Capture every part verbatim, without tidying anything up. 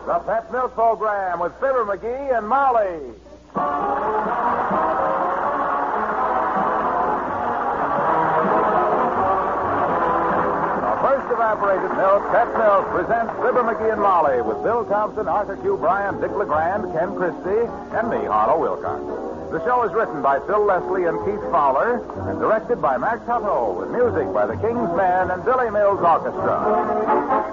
The Pet Milk Program with Fibber McGee and Molly. The first evaporated milk, Pet Milk, presents Fibber McGee and Molly with Bill Thompson, Arthur Q. Bryant, Dick LeGrand, Ken Christie, and me, Harlow Wilcox. The show is written by Phil Leslie and Keith Fowler and directed by Max Hutto with music by the King's Men and Billy Mills Orchestra.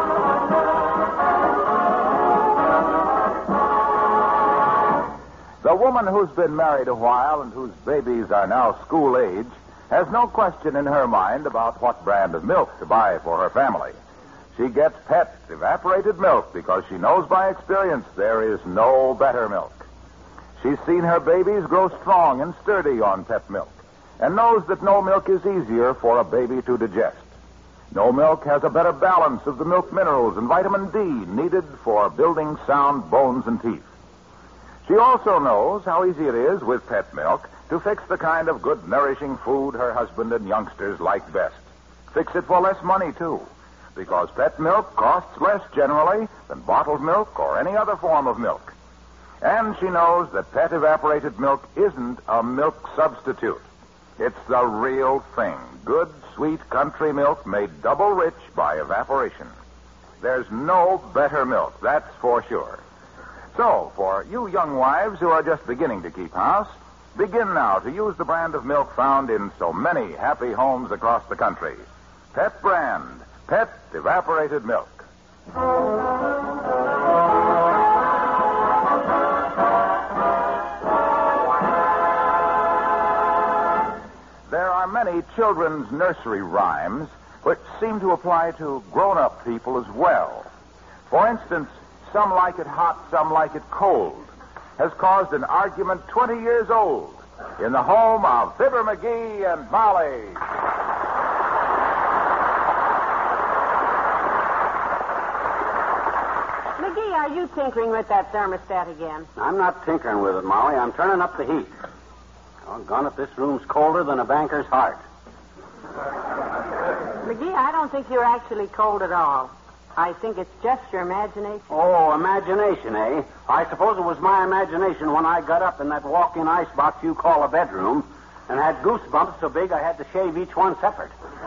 The woman who's been married a while and whose babies are now school age has no question in her mind about what brand of milk to buy for her family. She gets Pet evaporated milk because she knows by experience there is no better milk. She's seen her babies grow strong and sturdy on Pet milk and knows that no milk is easier for a baby to digest. No milk has a better balance of the milk minerals and vitamin D needed for building sound bones and teeth. She also knows how easy it is with Pet milk to fix the kind of good, nourishing food her husband and youngsters like best. Fix it for less money, too, because Pet milk costs less generally than bottled milk or any other form of milk. And she knows that Pet evaporated milk isn't a milk substitute. It's the real thing. Good, sweet country milk made double rich by evaporation. There's no better milk, that's for sure. So, for you young wives who are just beginning to keep house, begin now to use the brand of milk found in so many happy homes across the country. Pet brand, Pet evaporated milk. There are many children's nursery rhymes which seem to apply to grown-up people as well. For instance, some like it hot, some like it cold, has caused an argument twenty years old in the home of Fibber McGee and Molly. McGee, are you tinkering with that thermostat again? I'm not tinkering with it, Molly. I'm turning up the heat. Doggone it, this room's colder than a banker's heart. McGee, I don't think you're actually cold at all. I think it's just your imagination. Oh, imagination, eh? I suppose it was my imagination when I got up in that walk-in icebox you call a bedroom and had goosebumps so big I had to shave each one separate.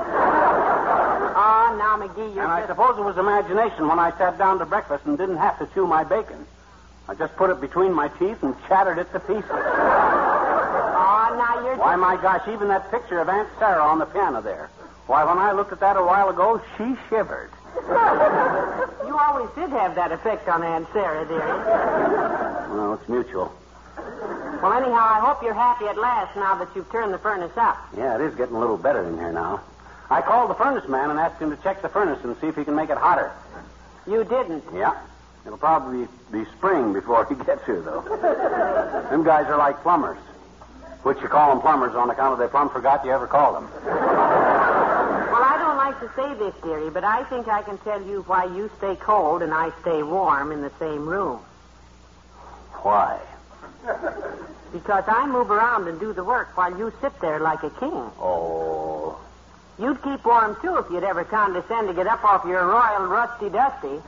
Oh, now, McGee, you're And just... I suppose it was imagination when I sat down to breakfast and didn't have to chew my bacon. I just put it between my teeth and chattered it to pieces. Oh, now you're... Why, my gosh, even that picture of Aunt Sarah on the piano there. Why, when I looked at that a while ago, she shivered. You always did have that effect on Aunt Sarah, dearie. Well, it's mutual. Well, anyhow, I hope you're happy at last now that you've turned the furnace up. Yeah, it is getting a little better in here now. I called the furnace man and asked him to check the furnace and see if he can make it hotter. You didn't? Yeah. It'll probably be spring before he gets here, though. Them guys are like plumbers. Which you call them plumbers on account of they plumb forgot you ever called them. Well, I don't like to say this, dearie, but I think I can tell you why you stay cold and I stay warm in the same room. Why? Because I move around and do the work while you sit there like a king. Oh. You'd keep warm, too, if you'd ever condescend to get up off your royal rusty-dusty.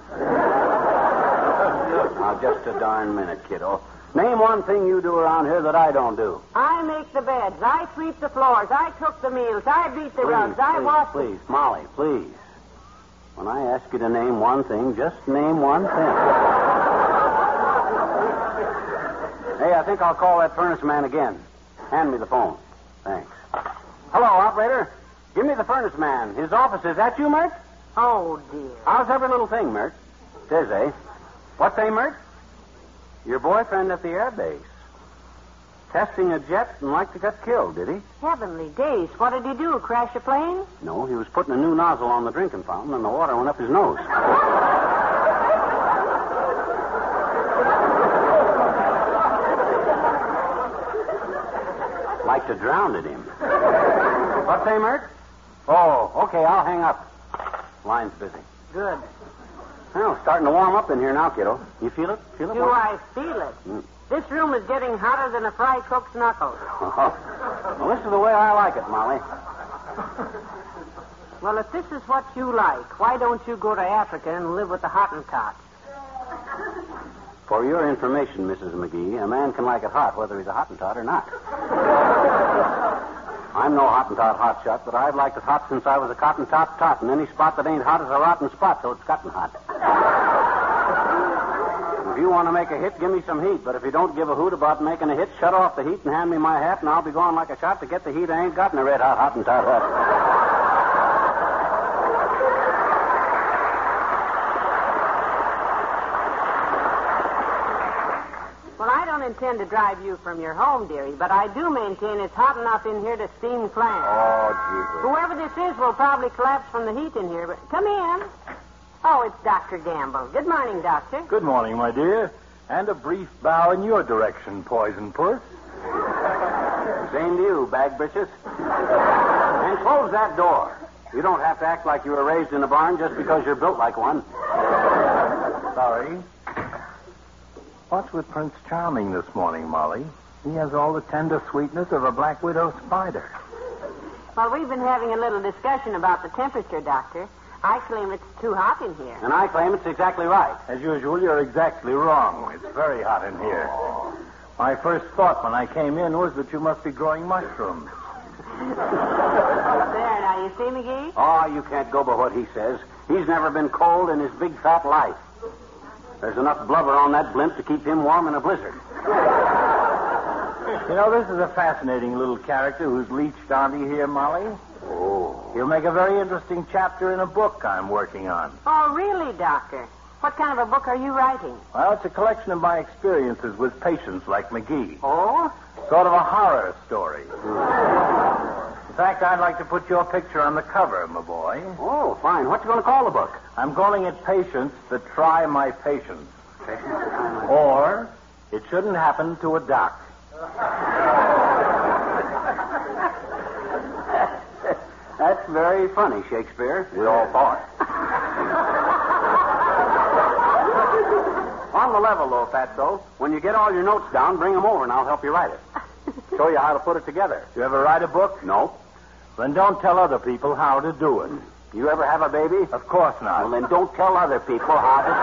Now, just a darn minute, kiddo. Name one thing you do around here that I don't do. I make the beds. I sweep the floors. I cook the meals. I beat the Please, rugs. I please, wash... please, Molly, please. When I ask you to name one thing, just name one thing. Hey, I think I'll call that furnace man again. Hand me the phone. Thanks. Hello, operator. Give me the furnace man. His office is that you, Mert? Oh, dear. How's every little thing, Mert? It is, eh? What's say, Mert? Your boyfriend at the air base. Testing a jet and like to get killed, did he? Heavenly days. What did he do? Crash a plane? No, he was putting a new nozzle on the drinking fountain and the water went up his nose. Like to drown at him. What's say, Mert? Oh, okay, I'll hang up. Line's busy. Good. Well, it's starting to warm up in here now, kiddo. You feel it? Feel it? Do I feel it? Mm. This room is getting hotter than a fry cook's knuckles. Oh. Well, this is the way I like it, Molly. Well, if this is what you like, why don't you go to Africa and live with the Hottentots? For your information, Missus McGee, a man can like it hot whether he's a Hottentot or not. I'm no Hottentot hotshot, but I've liked it hot since I was a cotton top tot, and any spot that ain't hot is a rotten spot, so it's gotten hot. If you want to make a hit, give me some heat, but if you don't give a hoot about making a hit, shut off the heat and hand me my hat, and I'll be going like a shot to get the heat I ain't got in a red-hot Hottentot hat. Intend to drive you from your home, dearie, but I do maintain it's hot enough in here to steam clams. Oh, Jesus. Whoever this is will probably collapse from the heat in here, but come in. Oh, it's Doctor Gamble. Good morning, Doctor. Good morning, my dear. And a brief bow in your direction, Poison Puss. Same to you, bag bitches. And close that door. You don't have to act like you were raised in a barn just because you're built like one. Sorry. What's with Prince Charming this morning, Molly? He has all the tender sweetness of a black widow spider. Well, we've been having a little discussion about the temperature, Doctor. I claim it's too hot in here. And I claim it's exactly right. As usual, you're exactly wrong. It's very hot in here. My first thought when I came in was that you must be growing mushrooms. There, now, you see, McGee? Oh, you can't go by what he says. He's never been cold in his big fat life. There's enough blubber on that blimp to keep him warm in a blizzard. You know, this is a fascinating little character who's leached onto you here, Molly. Oh. He'll make a very interesting chapter in a book I'm working on. Oh, really, Doctor? What kind of a book are you writing? Well, it's a collection of my experiences with patients like McGee. Oh? Sort of a horror story. In fact, I'd like to put your picture on the cover, my boy. Oh, fine. What you going to call the book? I'm calling it Patients That Try My Patience. Or, It Shouldn't Happen to a Doc. That's very funny, Shakespeare. We all thought. On the level, though, Fatso, when you get all your notes down, bring them over and I'll help you write it. Show you how to put it together. You ever write a book? No. Then don't tell other people how to do it. You ever have a baby? Of course not. Well, then don't tell other people how to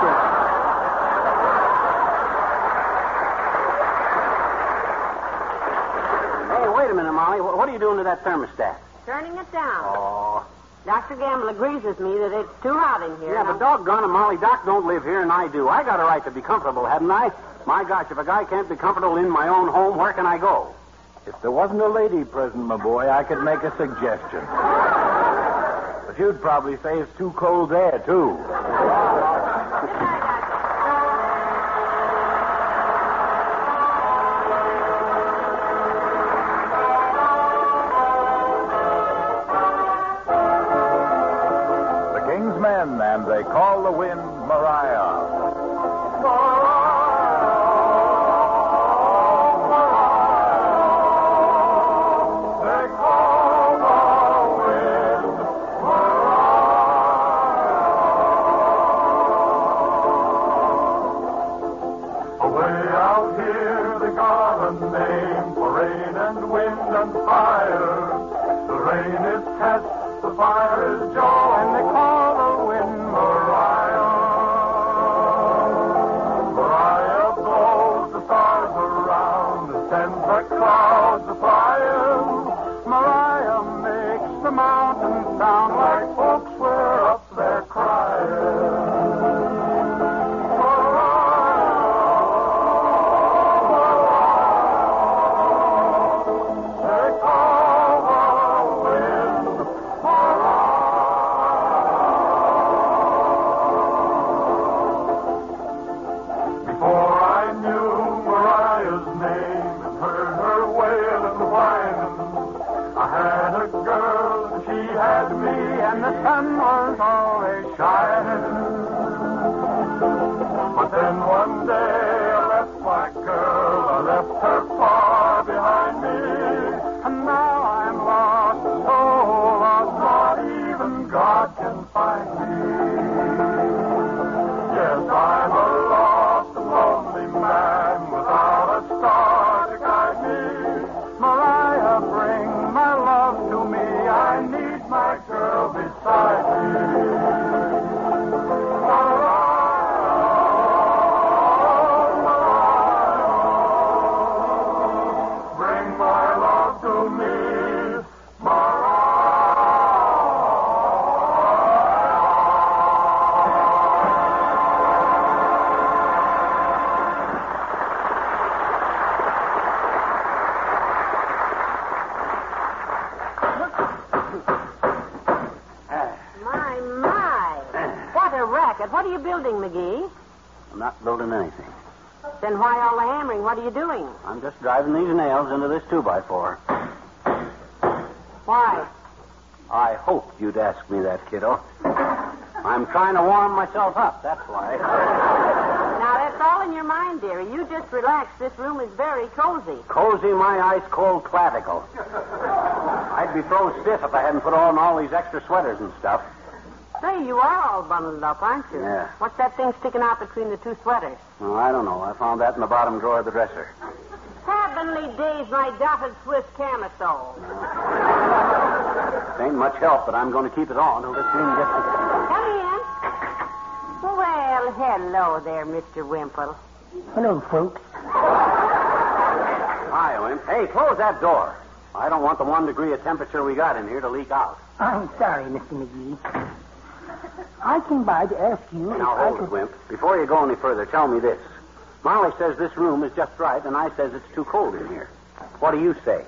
do it. Hey, wait a minute, Molly. What are you doing to that thermostat? Turning it down. Oh. Doctor Gamble agrees with me that it's too hot in here. Yeah, but doggone it, Molly, Doc don't live here and I do. I got a right to be comfortable, haven't I? My gosh, if a guy can't be comfortable in my own home, where can I go? If there wasn't a lady present, my boy, I could make a suggestion. But you'd probably say it's too cold there, too. The King's Men, and they call the wind Mariah. building, McGee? I'm not building anything. Then why all the hammering? What are you doing? I'm just driving these nails into this two by four. Why? I hoped you'd ask me that, kiddo. I'm trying to warm myself up, that's why. Now, that's all in your mind, dearie. You just relax. This room is very cozy. Cozy my ice-cold clavicle. I'd be froze stiff if I hadn't put on all these extra sweaters and stuff. Say, you are all bundled up, aren't you? Yeah. What's that thing sticking out between the two sweaters? Oh, I don't know. I found that in the bottom drawer of the dresser. Heavenly days, my dotted Swiss camisole. It ain't much help, but I'm going to keep it on until this thing gets... Come in. Well, hello there, Mister Wimple. Hello, folks. Hi, Wimp. Hey, close that door. I don't want the one degree of temperature we got in here to leak out. I'm sorry, Mister McGee. I came by to ask you if Now, I hold could... it, Wimp. Before you go any further, tell me this. Molly says this room is just right, and I says it's too cold in here. What do you say?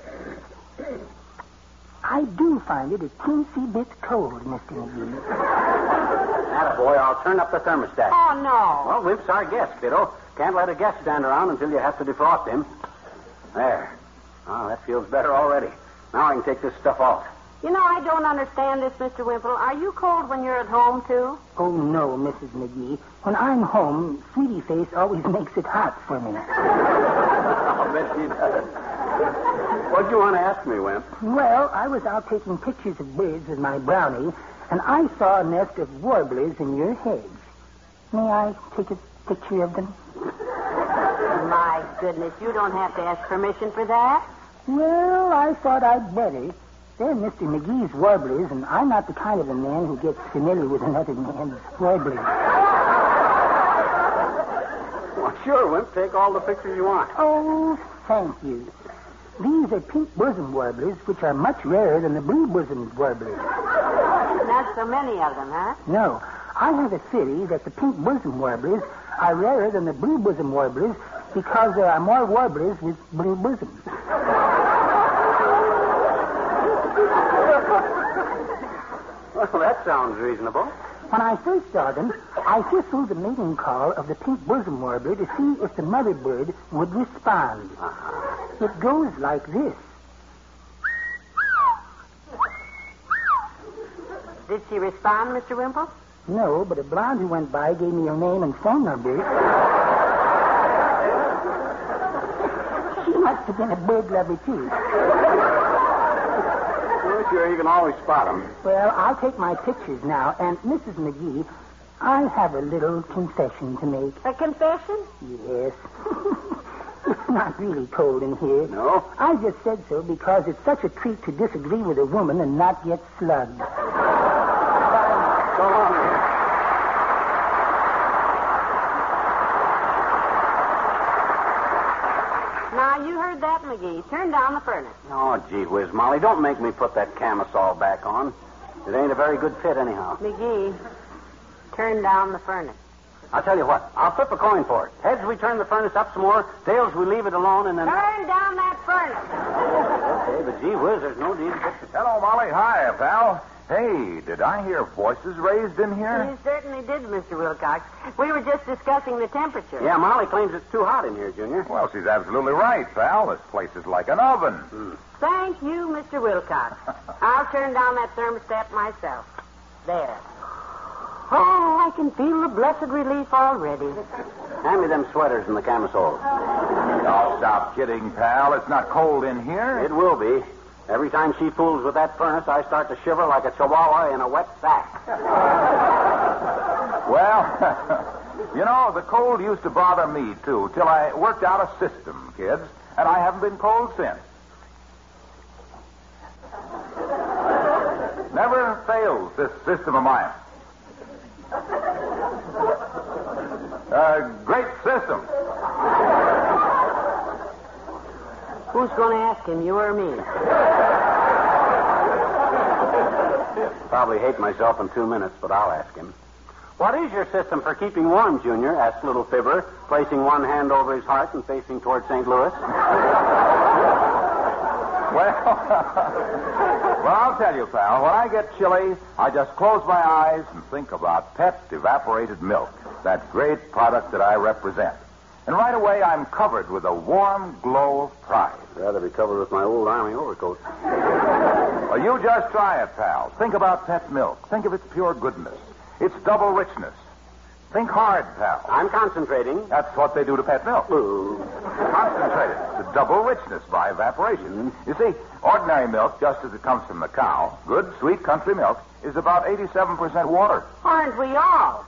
I do find it a teensy bit cold, Mister McGee. Attaboy, I'll turn up the thermostat. Oh, no. Well, Wimp's our guest, kiddo. Can't let a guest stand around until you have to defrost him. There. Oh, that feels better already. Now I can take this stuff off. You know, I don't understand this, Mister Wimple. Are you cold when you're at home, tdo? Oh, no, Missus McGee. When I'm home, Sweetie Face always makes it hot for me. I'll bet she does. What'd you want to ask me, Wimp? Well, I was out taking pictures of birds with my brownie, and I saw a nest of warblers in your hedge. May I take a picture of them? My goodness, you don't have to ask permission for that. Well, I thought I'd better. They're Mister McGee's warblers, and I'm not the kind of a man who gets familiar with another man's warblers. Well, sure, Wimp. Take all the pictures you want. Oh, thank you. These are pink bosom warblers, which are much rarer than the blue bosom warblers. Not so many of them, huh? No, I have a theory that the pink bosom warblers are rarer than the blue bosom warblers because there are more warblers with blue bosoms. Well, that sounds reasonable. When I first saw them, I whistled the mating call of the pink bosom warbler to see if the mother bird would respond. Uh-huh. It goes like this. Did she respond, Mister Wimple? No, but a blonde who went by gave me her name and phone number. She must have been a bird lover, too. Well, sure, you can always spot them. Well, I'll take my pictures now. And, Missus McGee, I have a little confession to make. A confession? Yes. It's not really cold in here. No? I just said so because it's such a treat to disagree with a woman and not get slugged. So long. Now, you heard that, McGee. Turn down the furnace. Oh, gee whiz, Molly, don't make me put that camisole back on. It ain't a very good fit anyhow. McGee, turn down the furnace. I'll tell you what. I'll flip a coin for it. Heads, we turn the furnace up some more. Tails, we leave it alone, and then... Turn down that furnace. Okay, but gee whiz, there's no need to get... Hello, Molly. Hi, pal. Hey, did I hear voices raised in here? You certainly did, Mister Wilcox. We were just discussing the temperature. Yeah, Molly claims it's too hot in here, Junior. Well, she's absolutely right, pal. This place is like an oven. Hmm. Thank you, Mister Wilcox. I'll turn down that thermostat myself. There. Oh, I can feel the blessed relief already. Hand me them sweaters and the camisoles. Oh, stop kidding, pal. It's not cold in here. It will be. Every time she fools with that furnace, I start to shiver like a chihuahua in a wet sack. Well, you know, the cold used to bother me, too, till I worked out a system, kids, and I haven't been cold since. Never fails, this system of mine. A great system. Who's going to ask him, you or me? Probably hate myself in two minutes, but I'll ask him. What is your system for keeping warm, Junior? Asked little Fibber, placing one hand over his heart and facing toward Saint Louis. Well, well, I'll tell you, pal. When I get chilly, I just close my eyes and think about pet evaporated milk. that great product that I represent. And right away, I'm covered with a warm glow of pride. I'd rather be covered with my old army overcoat. Well, you just try it, pal. Think about Pet milk. Think of its pure goodness, its double richness. Think hard, pal. I'm concentrating. That's what they do to Pet milk. Concentrated. The double richness by evaporation. You see, ordinary milk, just as it comes from the cow, good, sweet country milk, is about eighty-seven percent water. Aren't we all?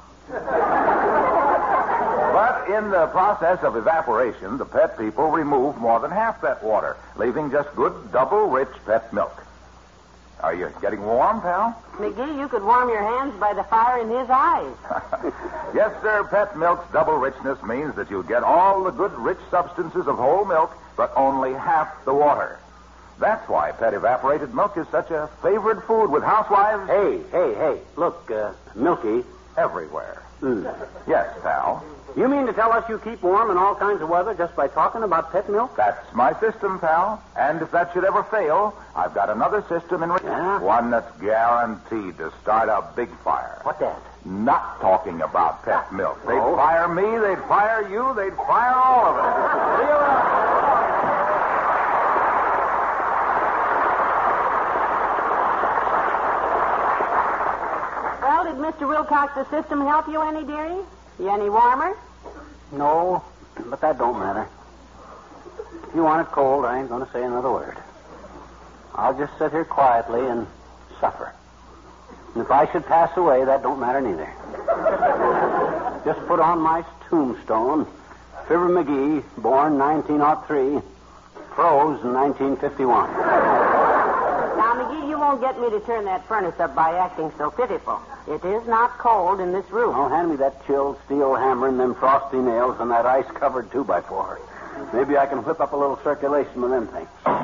But in the process of evaporation, the Pet people remove more than half that water, leaving just good, double-rich Pet milk. Are you getting warm, pal? McGee, you could warm your hands by the fire in his eyes. Yes, sir. Pet milk's double richness means that you get all the good, rich substances of whole milk, but only half the water. That's why Pet evaporated milk is such a favored food with housewives. Hey, hey, hey. Look, uh, Milky. Everywhere. Mm. Yes, pal. You mean to tell us you keep warm in all kinds of weather just by talking about Pet milk? That's my system, pal. And if that should ever fail, I've got another system in... Re- Yeah? One that's guaranteed to start a big fire. What that? Not talking about Pet milk. They'd Oh. fire me, they'd fire you, they'd fire all of us. See you around. Well, did Mister Wilcox, the system help you any, dearie? You any warmer? No, but that don't matter. If you want it cold, I ain't going to say another word. I'll just sit here quietly and suffer. And if I should pass away, that don't matter neither. Just put on my tombstone, Fibber McGee, born nineteen oh three, froze in nineteen fifty-one. Now, McGee, you won't get me to turn that furnace up by acting so pitiful. It is not cold in this room. Oh, hand me that chilled steel hammer and them frosty nails and that ice-covered two by four. Maybe I can whip up a little circulation with them things.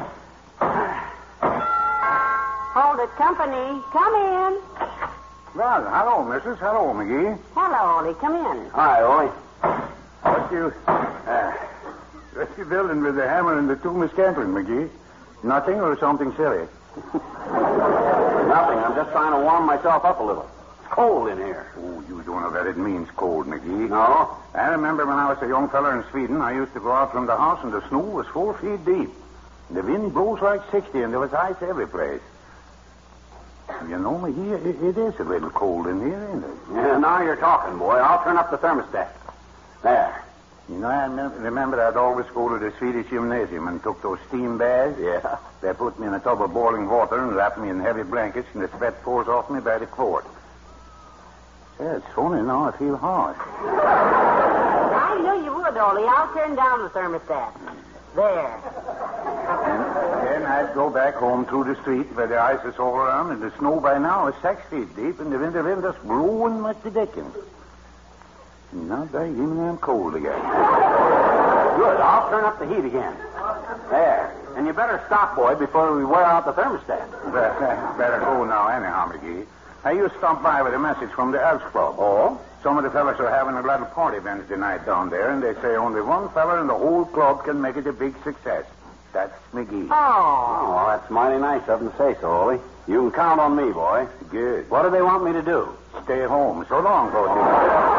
Hold it, company. Come in. Well, hello, missus. Hello, McGee. Hello, Ollie. Come in. Hi, Ollie. What you... Uh, what you building with the hammer and the two Miss Camplin, McGee? Nothing or something silly? Nothing. I'm just trying to warm myself up a little. It's cold in here. Oh, you don't know that it means cold, McGee. No? I remember when I was a young fella in Sweden, I used to go out from the house and the snow was four feet deep. The wind blows like sixty and there was ice every place. You know, McGee, it, it is a little cold in here, ain't it? Yeah, now you're talking, boy. I'll turn up the thermostat. There. You know, I mem- remember I'd always go to the Swedish gymnasium and took those steam baths. Yeah. They put me in a tub of boiling water and wrapped me in heavy blankets, and the sweat pours off me by the quart. Yeah, it's funny now. I feel hot. I knew you would, Ollie. I'll turn down the thermostat. There. And then I'd go back home through the street where the ice is all around, and the snow by now is six feet deep, and the winter wind just blowing like the dickens. Now, by even I'm cold again. Good. I'll turn up the heat again. There. And you better stop, boy, before we wear out the thermostat. Better, better go now, anyhow, McGee. Now, you stopped by with a message from the Elks Club. Oh? Some of the fellas are having a little party Wednesday night down there, and they say only one fella in the whole club can make it a big success. That's McGee. Oh. Oh, that's mighty nice of them to say so, Ollie. You can count on me, boy. Good. What do they want me to do? Stay home. So long, folks.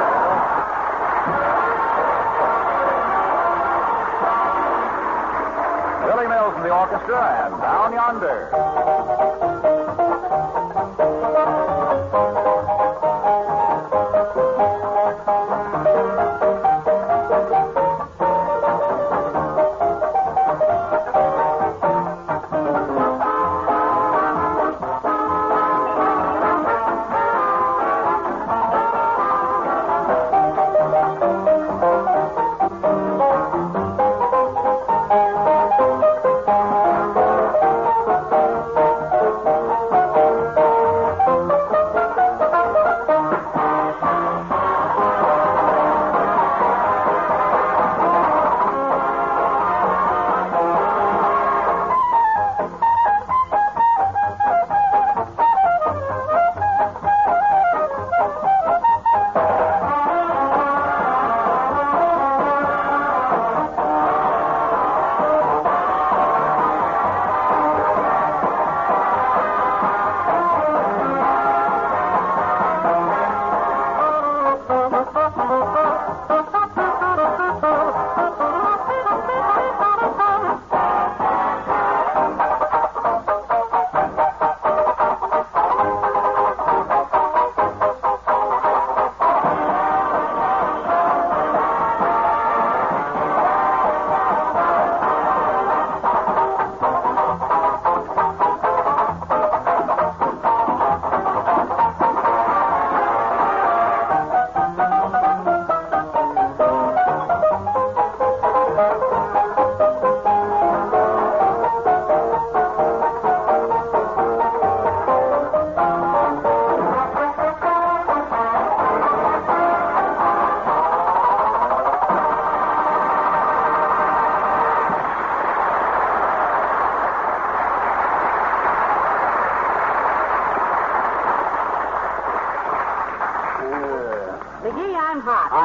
Billy Mills and the orchestra and Down Yonder.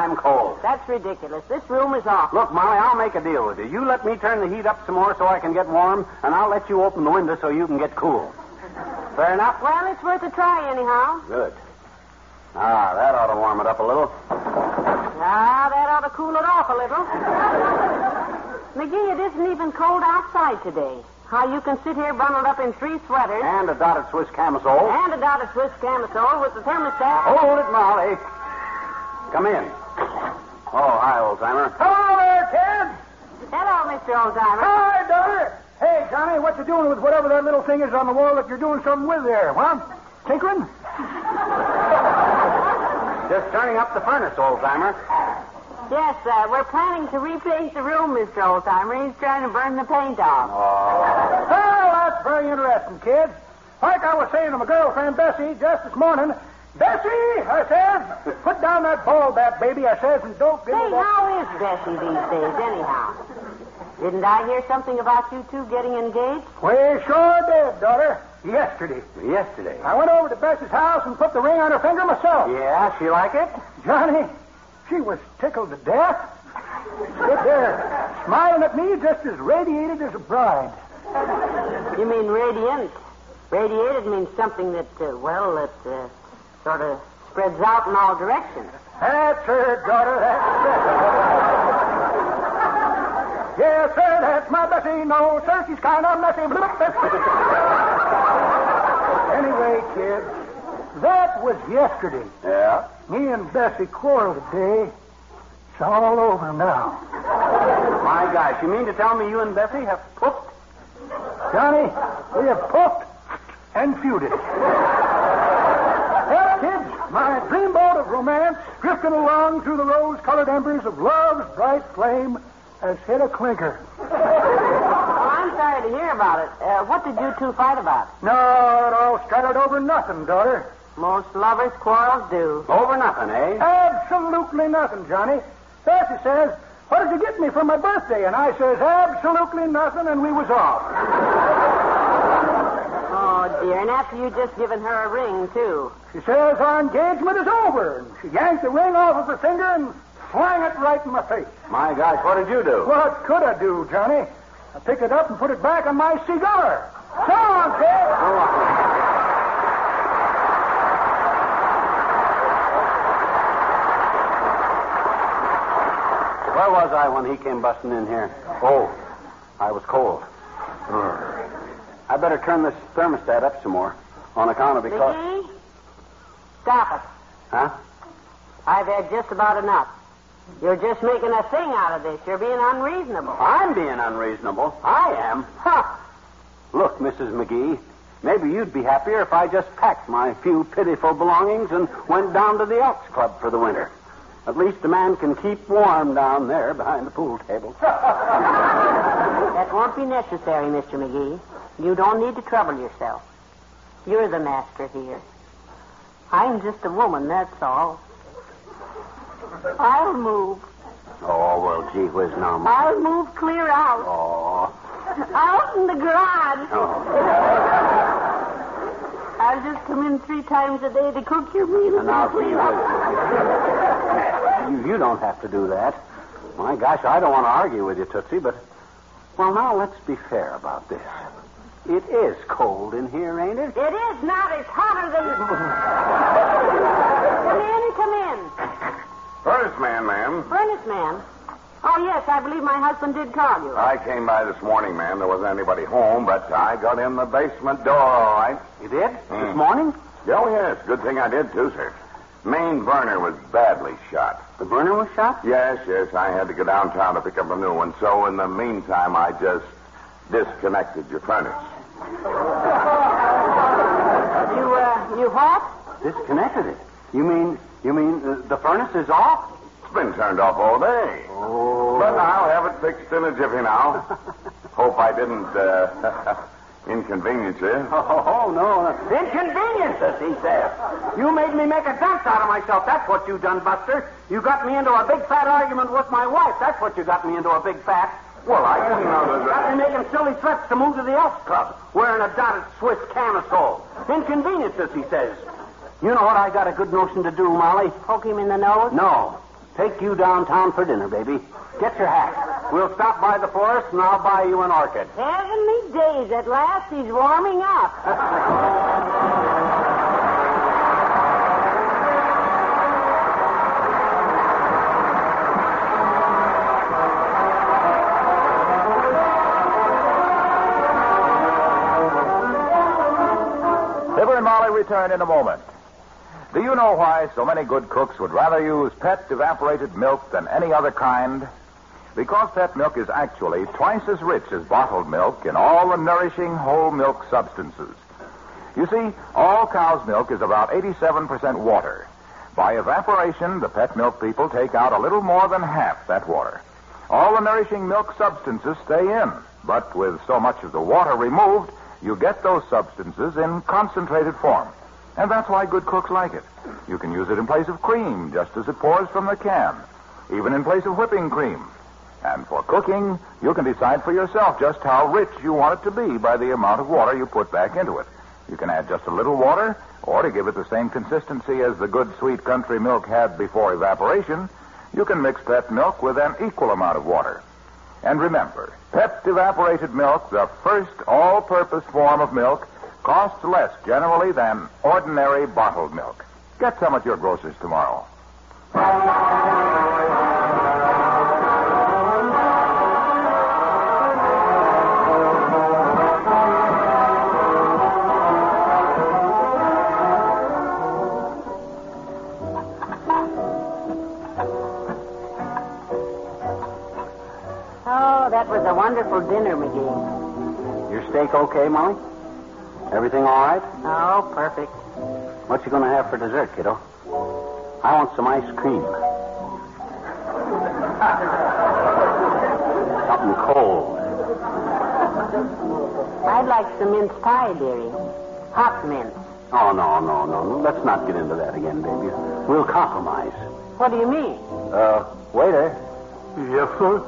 I'm cold. That's ridiculous. This room is off. Look, Molly, I'll make a deal with you. You let me turn the heat up some more so I can get warm, and I'll let you open the window so you can get cool. Fair enough? Well, it's worth a try anyhow. Good. Ah, that ought to warm it up a little. Ah, that ought to cool it off a little. McGee, it isn't even cold outside today. How you can sit here bundled up in three sweaters. And a dotted Swiss camisole. And a dotted Swiss camisole with the thermostat. Hold it, Molly. Come in. Oh, hi, old-timer. Hello there, kid. Hello, Mister Oldtimer. Hi, daughter. Hey, Johnny, what you doing with whatever that little thing is on the wall that you're doing something with there? Huh? Tinkering? Just turning up the furnace, old-timer. Yes, uh, we're planning to repaint the room, Mister Oldtimer. He's trying to burn the paint off. Oh. Well, that's very interesting, kids. Like I was saying to my girlfriend, Bessie, just this morning, Bessie, I says, put down that ball bat, baby, I says, and don't give Say, me that... how is Bessie these days, anyhow? Didn't I hear something about you two getting engaged? We sure did, daughter. Yesterday. Yesterday. I went over to Bessie's house and put the ring on her finger myself. Yeah, she like it? Johnny, she was tickled to death. Stood there, smiling at me just as radiated as a bride. You mean radiant? Radiated means something that, uh, well, that uh, sort of spreads out in all directions. That's her, daughter. That's her. Yes, sir, that's my Bessie. No, sir, she's kind of messy. Anyway, kids, that was yesterday. Yeah? Me and Bessie quarreled today. It's all over now. My gosh, you mean to tell me you and Bessie have pooped? Johnny, we have pooped and feuded. Well, kids, my dreamboat of romance, drifting along through the rose-colored embers of love's bright flame, has hit a clinker. Oh, I'm sorry to hear about it. Uh, what did you two fight about? No, it all started over nothing, daughter. Most lovers' quarrels do. Over nothing, eh? Absolutely nothing, Johnny. Bessie says, what did you get me for my birthday? And I says, absolutely nothing, and we was off. Oh, dear. And after you just given her a ring, too. She says our engagement is over, and she yanked the ring off of her finger and flung it right in my face. My gosh, what did you do? What could I do, Johnny? I picked it up and put it back on my cigar. So long, kid. So long. Where was I when he came busting in here? Oh, I was cold. I better turn this thermostat up some more on account of because... McGee, stop it. Huh? I've had just about enough. You're just making a thing out of this. You're being unreasonable. I'm being unreasonable. I am. Ha! Look, Missus McGee, maybe you'd be happier if I just packed my few pitiful belongings and went down to the Elks Club for the winter. At least a man can keep warm down there behind the pool table. That won't be necessary, Mister McGee. You don't need to trouble yourself. You're the master here. I'm just a woman, that's all. I'll move. Oh, well, gee whiz, now, Ma. I'll move clear out. Oh. Out in the garage. Oh. I'll just come in three times a day to cook your meals. And now, gee whiz. You, you don't have to do that. My gosh, I don't want to argue with you, Tootsie, but... Well, now, let's be fair about this. It is cold in here, ain't it? It is not. It's hotter than... Come in, come in. Furnace man, ma'am. Furnace man? Oh, yes, I believe my husband did call you. I came by this morning, ma'am. There wasn't anybody home, but I got in the basement door all right. You did? Mm. This morning? Oh, yes. Good thing I did, too, sir. Main burner was badly shot. The burner was shot? Yes, yes. I had to go downtown to pick up a new one. So, in the meantime, I just disconnected your furnace. You, uh, you what? Disconnected it? You mean, you mean uh, the furnace is off? It's been turned off all day. Oh. But I'll have it fixed in a jiffy now. Hope I didn't, uh, inconvenience you. Oh, no. Inconveniences, he says. You made me make a dunce out of myself. That's what you done, Buster. You got me into a big fat argument with my wife. That's what you got me into, a big fat. Well, I didn't know that... Got me making silly threats to move to the Elks Club, wearing a dotted Swiss camisole. Inconveniences, he says. You know what I got a good notion to do, Molly? Poke him in the nose? No. take you downtown for dinner, baby. Get your hat. We'll stop by the florist, and I'll buy you an orchid. Heavenly days, at last he's warming up. Fibber and Molly return in a moment. Do you know why so many good cooks would rather use Pet evaporated milk than any other kind? Because Pet milk is actually twice as rich as bottled milk in all the nourishing whole milk substances. You see, all cow's milk is about eighty-seven percent water. By evaporation, the Pet milk people take out a little more than half that water. All the nourishing milk substances stay in, but with so much of the water removed, you get those substances in concentrated form. And that's why good cooks like it. You can use it in place of cream, just as it pours from the can. Even in place of whipping cream. And for cooking, you can decide for yourself just how rich you want it to be by the amount of water you put back into it. You can add just a little water, or to give it the same consistency as the good sweet country milk had before evaporation, you can mix Pet milk with an equal amount of water. And remember, Pet evaporated milk, the first all-purpose form of milk, costs less generally than ordinary bottled milk. Get some at your grocer's tomorrow. Oh, that was a wonderful dinner, McGee. Your steak okay, Molly? Everything all right? Oh, perfect. What you going to have for dessert, kiddo? I want some ice cream. Something cold. I'd like some mince pie, dearie. Hot mince. Oh, no, no, no, no. Let's not get into that again, baby. We'll compromise. What do you mean? Uh, waiter. Yes, sir?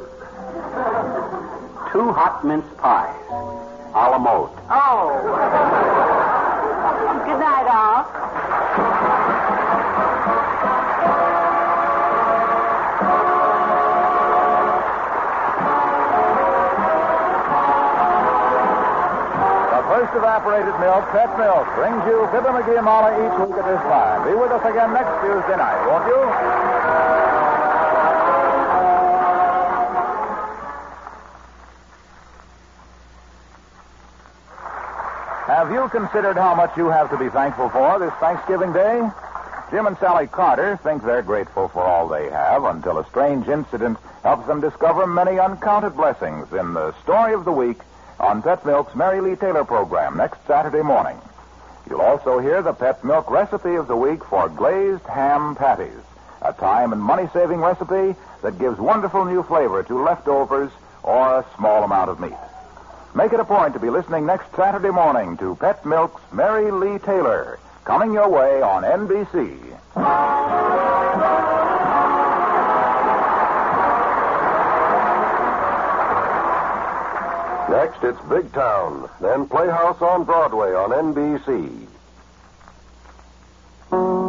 Two hot mince pies. A la mode. Oh. Good night, all. First evaporated milk, Pet milk, brings you Fibber, McGee, and Molly each week at this time. Be with us again next Tuesday night, won't you? Have you considered how much you have to be thankful for this Thanksgiving Day? Jim and Sally Carter think they're grateful for all they have until a strange incident helps them discover many uncounted blessings in the story of the week on Pet Milk's Mary Lee Taylor program next Saturday morning. You'll also hear the Pet Milk recipe of the week for glazed ham patties, a time and money-saving recipe that gives wonderful new flavor to leftovers or a small amount of meat. Make it a point to be listening next Saturday morning to Pet Milk's Mary Lee Taylor, coming your way on N B C. Next, it's Big Town, then Playhouse on Broadway on N B C.